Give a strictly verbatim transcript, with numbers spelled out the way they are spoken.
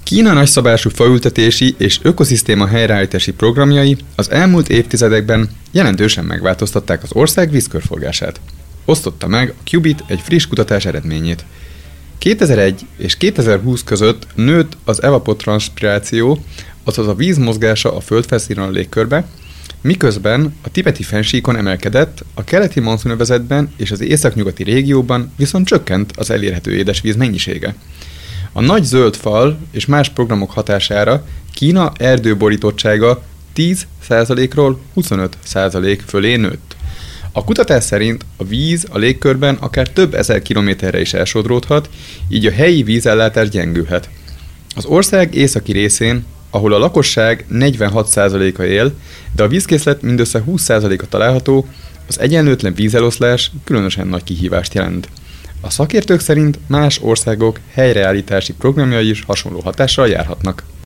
Kína nagyszabású faültetési és ökoszisztéma helyreállítási programjai az elmúlt évtizedekben jelentősen megváltoztatták az ország vízkörforgását. Osztotta meg a Cubit egy friss kutatás eredményét. kétezer-egy és kétezer-húsz között nőtt az evapotranszpiráció, azaz a víz mozgása a földfelszínen a légkörbe, miközben a tibeti fennsíkon emelkedett, a keleti monszunövezetben és az északnyugati régióban viszont csökkent az elérhető édesvíz mennyisége. A nagy zöld fal és más programok hatására Kína erdőborítottsága tíz százalékról huszonöt százalék fölé nőtt. A kutatás szerint a víz a légkörben akár több ezer kilométerre is elsodródhat, így a helyi vízellátás gyengülhet. Az ország északi részén, ahol a lakosság negyvenhat százaléka él, de a vízkészlet mindössze húsz százaléka található, az egyenlőtlen vízeloszlás különösen nagy kihívást jelent. A szakértők szerint más országok helyreállítási programjai is hasonló hatással járhatnak.